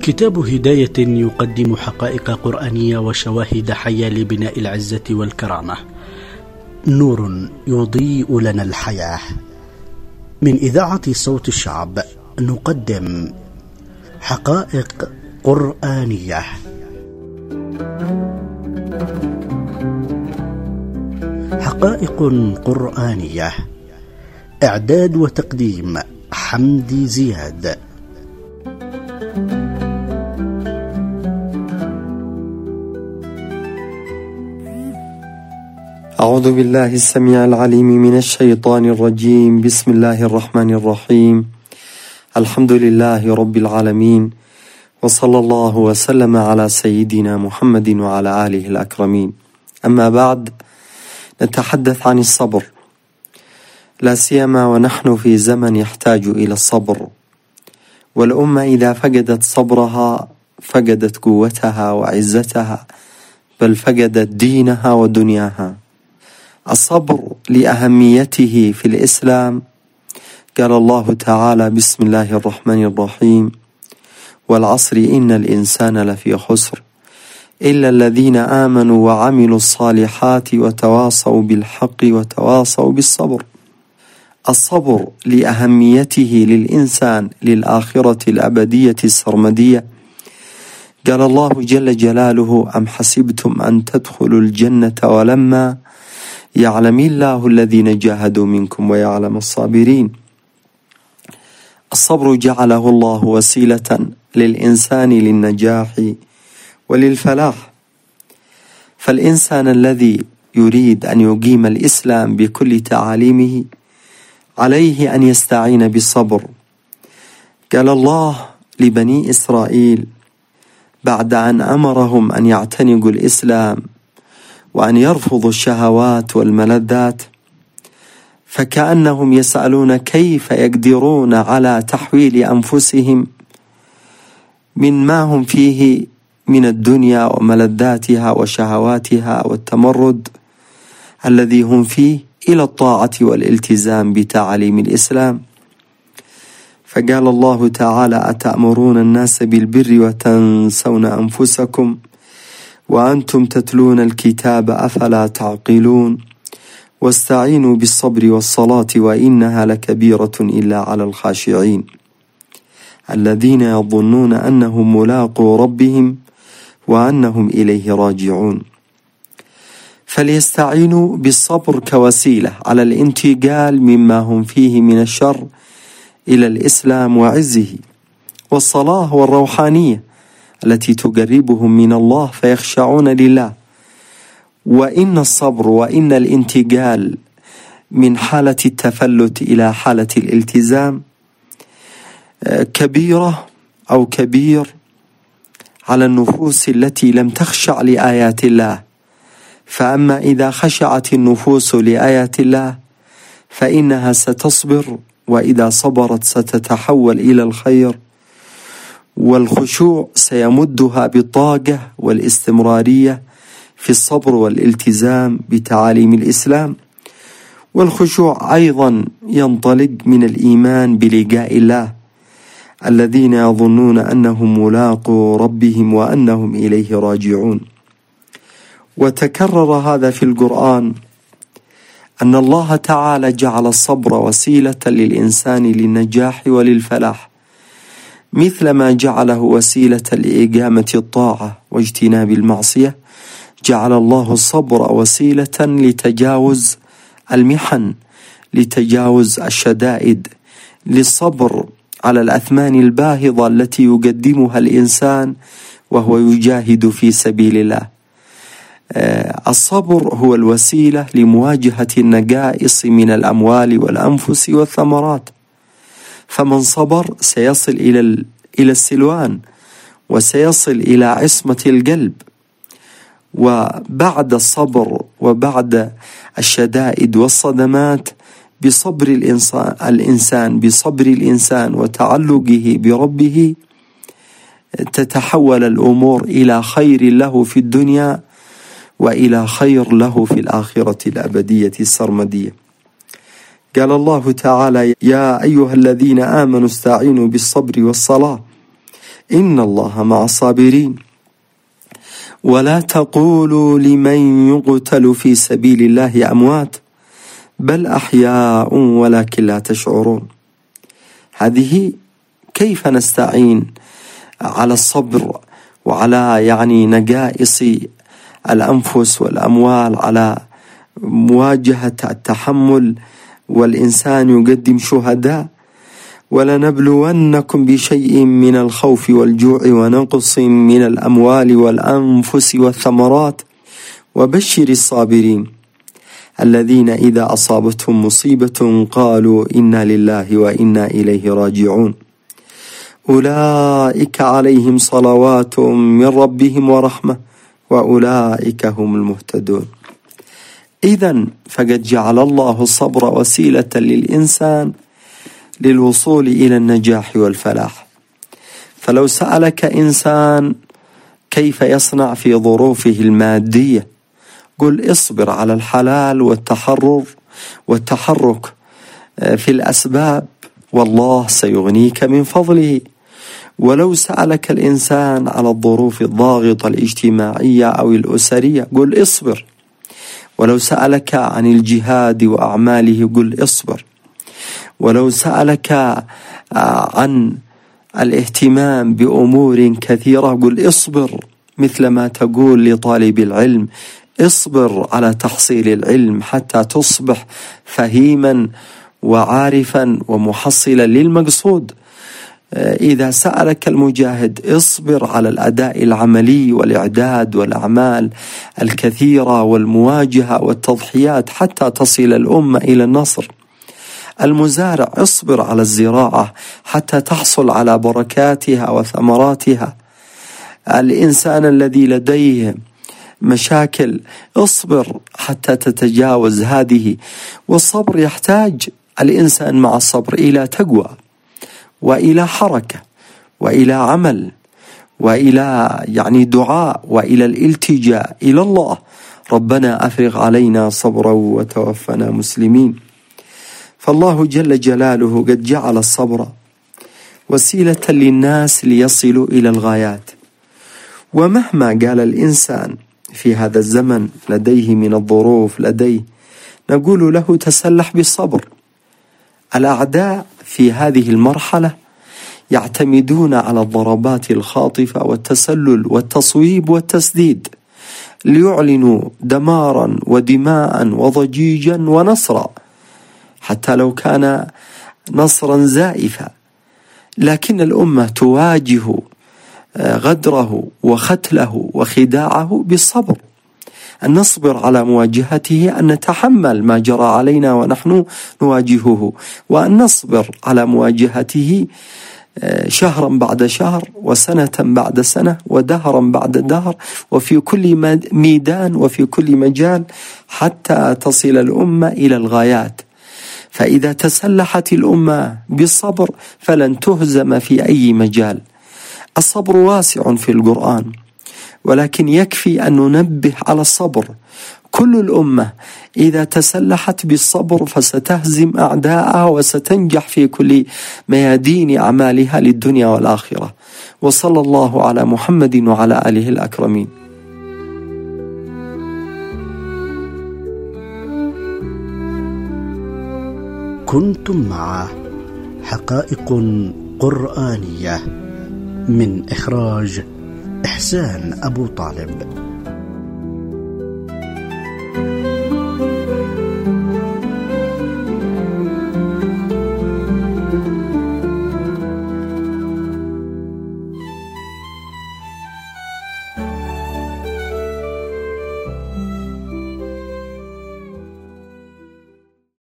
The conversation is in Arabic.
كتاب هداية يقدم حقائق قرآنية وشواهد حية لبناء العزة والكرامة. نور يضيء لنا الحياة. من إذاعة صوت الشعب نقدم حقائق قرآنية. حقائق قرآنية، إعداد وتقديم حمدي زياد. أعوذ بالله السميع العليم من الشيطان الرجيم. بسم الله الرحمن الرحيم. الحمد لله رب العالمين، وصلى الله وسلم على سيدنا محمد وعلى آله الأكرمين. أما بعد، نتحدث عن الصبر، لا سيما ونحن في زمن يحتاج إلى الصبر، والأمة إذا فقدت صبرها فقدت قوتها وعزتها، بل فقدت دينها ودنياها. الصبر لأهميته في الإسلام قال الله تعالى: بسم الله الرحمن الرحيم: والعصر إن الإنسان لفي خسر إلا الذين آمنوا وعملوا الصالحات وتواصوا بالحق وتواصوا بالصبر. الصبر لأهميته للإنسان للآخرة الأبدية السرمدية. قال الله جل جلاله: أم حسبتم أن تدخلوا الجنة ولما يعلم الله الذين جاهدوا منكم ويعلم الصابرين. الصبر جعله الله وسيلة للإنسان للنجاح وللفلاح، فالإنسان الذي يريد أن يقيم الإسلام بكل تعاليمه عليه أن يستعين بالصبر. قال الله لبني إسرائيل بعد أن أمرهم أن يعتنقوا الإسلام وأن يرفضوا الشهوات والملذات، فكأنهم يسألون كيف يقدرون على تحويل أنفسهم من ما هم فيه من الدنيا وملذاتها وشهواتها والتمرد الذي هم فيه إلى الطاعة والالتزام بتعاليم الإسلام. فقال الله تعالى: أتأمرون الناس بالبر وتنسون أنفسكم وأنتم تتلون الكتاب أفلا تعقلون واستعينوا بالصبر والصلاة وإنها لكبيرة إلا على الخاشعين الذين يظنون أنهم ملاقو ربهم وأنهم إليه راجعون. فليستعينوا بالصبر كوسيلة على الانتقال مما هم فيه من الشر إلى الإسلام وعزه، والصلاة والروحانية التي تقربهم من الله فيخشعون لله. وإن الصبر وإن الانتقال من حالة التفلت إلى حالة الالتزام كبيرة أو كبير على النفوس التي لم تخشع لآيات الله. فأما إذا خشعت النفوس لآيات الله فإنها ستصبر، وإذا صبرت ستتحول إلى الخير، والخشوع سيمدها بالطاقة والاستمرارية في الصبر والالتزام بتعاليم الإسلام. والخشوع أيضا ينطلق من الإيمان بلقاء الله، الذين يظنون أنهم ملاقو ربهم وأنهم إليه راجعون. وتكرر هذا في القرآن، أن الله تعالى جعل الصبر وسيلة للإنسان للنجاح وللفلاح، مثلما جعله وسيلة لإقامة الطاعة واجتناب المعصية. جعل الله الصبر وسيلة لتجاوز المحن، لتجاوز الشدائد، للصبر على الأثمان الباهظة التي يقدمها الإنسان وهو يجاهد في سبيل الله. الصبر هو الوسيلة لمواجهة النقائص من الأموال والأنفس والثمرات. فمن صبر سيصل إلى السلوان، وسيصل إلى عصمة القلب. وبعد الصبر وبعد الشدائد والصدمات، بصبر الإنسان وتعلقه بربه تتحول الأمور إلى خير له في الدنيا وإلى خير له في الآخرة الأبدية السرمدية. قال الله تعالى: يا أيها الذين آمنوا استعينوا بالصبر والصلاة إن الله مع الصابرين. ولا تقولوا لمن يقتل في سبيل الله أموات بل أحياء ولكن لا تشعرون. هذه كيف نستعين على الصبر وعلى نقائص الأنفس والأموال، على مواجهة التحمل، والإنسان يقدم شهداء. ولنبلونكم بشيء من الخوف والجوع ونقص من الأموال والأنفس والثمرات وبشر الصابرين الذين إذا أصابتهم مصيبة قالوا إنا لله وإنا إليه راجعون أولئك عليهم صلوات من ربهم ورحمة وأولئك هم المهتدون. إذن فقد جعل الله الصبر وسيلة للإنسان للوصول إلى النجاح والفلاح. فلو سألك إنسان كيف يصنع في ظروفه المادية، قل اصبر على الحلال والتحرك في الأسباب والله سيغنيك من فضله. ولو سألك الإنسان على الظروف الضاغطة الاجتماعية أو الأسرية قل اصبر. ولو سألك عن الجهاد وأعماله قل اصبر. ولو سألك عن الاهتمام بأمور كثيرة قل اصبر، مثل ما تقول لطالب العلم اصبر على تحصيل العلم حتى تصبح فهيما وعارفا ومحصلا للمقصود. إذا سألك المجاهد اصبر على الأداء العملي والإعداد والأعمال الكثيرة والمواجهة والتضحيات حتى تصل الأمة إلى النصر. المزارع اصبر على الزراعة حتى تحصل على بركاتها وثمراتها. الإنسان الذي لديه مشاكل اصبر حتى تتجاوز هذه. والصبر يحتاج الإنسان مع الصبر إلى تقوى وإلى حركة وإلى عمل وإلى دعاء وإلى الالتجاء إلى الله. ربنا أفرغ علينا صبرا وتوفنا مسلمين. فالله جل جلاله قد جعل الصبر وسيلة للناس ليصلوا إلى الغايات. ومهما قال الإنسان في هذا الزمن لديه من الظروف نقول له تسلح بالصبر. الأعداء في هذه المرحلة يعتمدون على الضربات الخاطفة والتسلل والتصويب والتسديد ليعلنوا دمارا ودماء وضجيجا ونصرا، حتى لو كان نصرا زائفا. لكن الأمة تواجه غدره وختله وخداعه بالصبر، أن نصبر على مواجهته، أن نتحمل ما جرى علينا ونحن نواجهه، وأن نصبر على مواجهته شهرا بعد شهر وسنة بعد سنة ودهرا بعد دهر وفي كل ميدان وفي كل مجال حتى تصل الأمة إلى الغايات. فإذا تسلحت الأمة بالصبر فلن تهزم في أي مجال. الصبر واسع في القرآن، ولكن يكفي أن ننبه على الصبر. كل الأمة إذا تسلحت بالصبر فستهزم أعداءها وستنجح في كل ميادين أعمالها للدنيا والآخرة. وصلى الله على محمد وعلى آله الأكرمين. كنتم مع حقائق قرآنية من إخراج إحسان أبو طالب.